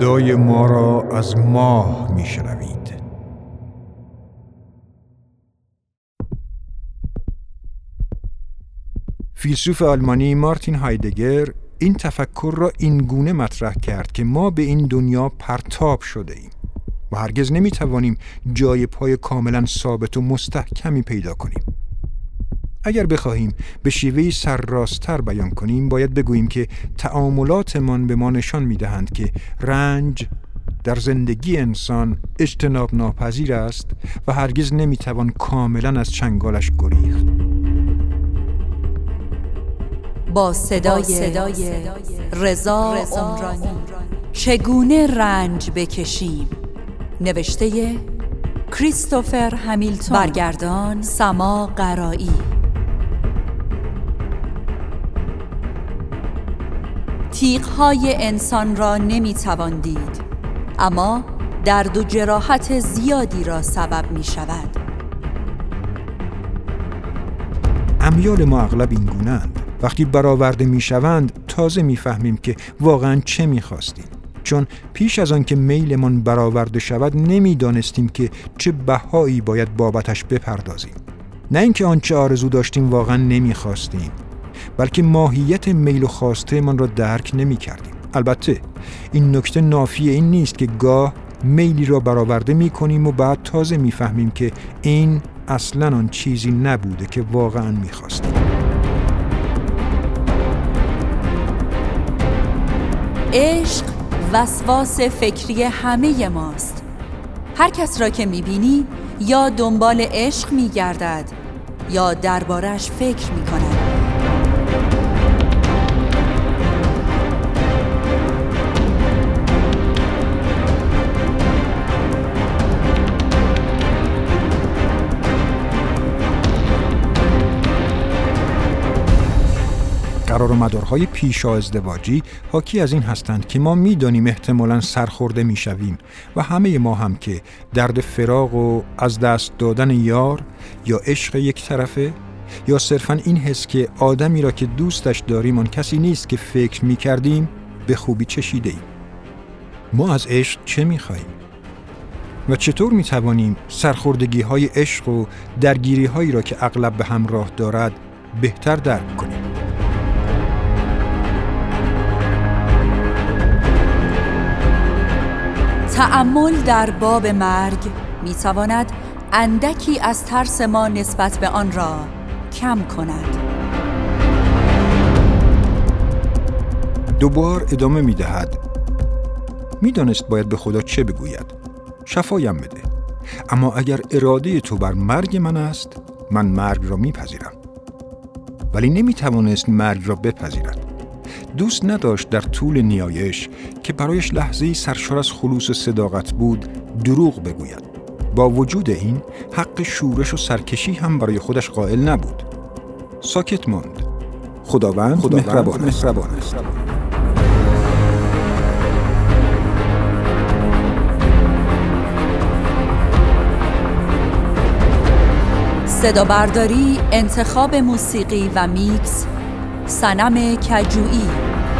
صدای ما را از ماه میشنوید. فیلسوف آلمانی مارتین هایدگر این تفکر را این گونه مطرح کرد که ما به این دنیا پرتاب شده ایم و هرگز نمیتوانیم جای پای کاملا ثابت و مستحکمی پیدا کنیم. اگر بخواهیم به شیوهی سرراست‌تر بیان کنیم، باید بگوییم که تعاملاتمان به ما نشان می‌دهند که رنج در زندگی انسان اجتناب ناپذیر است و هرگز نمی‌توان کاملاً از چنگالش گریخت. با صدای رضا عمرانی چگونه رنج بکشیم، نوشته کریستوفر همیلتون، برگردان سما قرایی. تیغ‌های انسان را نمی‌توان دید، اما درد و جراحت زیادی را سبب می‌شود. امیال ما اغلب این گونه‌اند. وقتی برآورده می‌شوند تازه می‌فهمیم که واقعاً چه می‌خواستیم، چون پیش از آن که میلمان برآورده شود نمی‌دانستیم که چه بهایی باید بابتش بپردازیم. نه اینکه آنچه آرزو داشتیم واقعاً نمی‌خواستیم، بلکه ماهیت میل و خواسته من را درک نمی‌کردیم. البته این نکته نافی این نیست که گاه میلی را برآورده می‌کنیم و بعد تازه می‌فهمیم که این اصلاً آن چیزی نبوده که واقعاً می‌خواستیم. عشق وسواس فکری همه ماست. هر کس را که می‌بینی یا دنبال عشق می‌گردد یا دربارش فکر می‌کند. قرار و مدارهای پیشا ازدواجی حاکی از این هستند که ما می‌دانیم احتمالاً سرخورده می‌شویم و همه ما هم که درد فراق و از دست دادن یار یا عشق یک طرفه یا صرفاً این حس که آدمی را که دوستش داریم آن کسی نیست که فکر می‌کردیم به خوبی چشیده‌ایم. ما از عشق چه می‌خواهیم؟ و چطور می‌توانیم سرخوردگی‌های عشق و درگیری‌هایی را که اغلب به همراه دارد بهتر درک کنیم؟ تأمل در باب مرگ می‌تواند اندکی از ترس ما نسبت به آن را کم کند. دوبار ادامه می‌دهد. می‌دانست باید به خدا چه بگوید. شفایم بده. اما اگر اراده تو بر مرگ من است، من مرگ را می‌پذیرم. ولی نمی‌توانست مرگ را بپذیرد. دوست نداشت در طول نیایش که برایش لحظه‌ای سرشار از خلوص و صداقت بود دروغ بگوید. با وجود این حق شورش و سرکشی هم برای خودش قائل نبود. ساکت ماند. خداوند مهربان است. صدا برداری، انتخاب موسیقی و میکس صنم کجویی.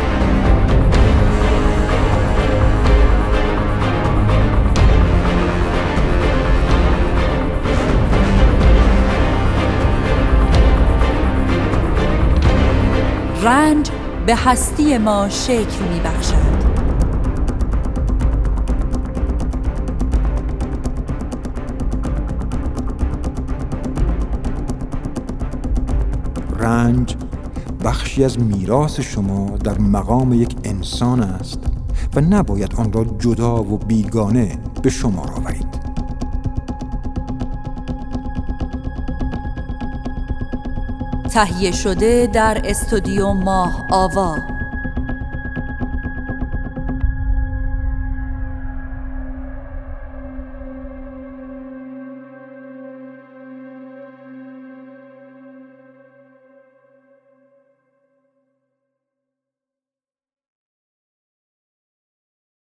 رنج به هستی ما شکل می‌بخشد. رنج بخشی از میراث شما در مقام یک انسان است و نباید آن را جدا و بیگانه به شمار آورید. تهیه شده در استودیو ماه آوا.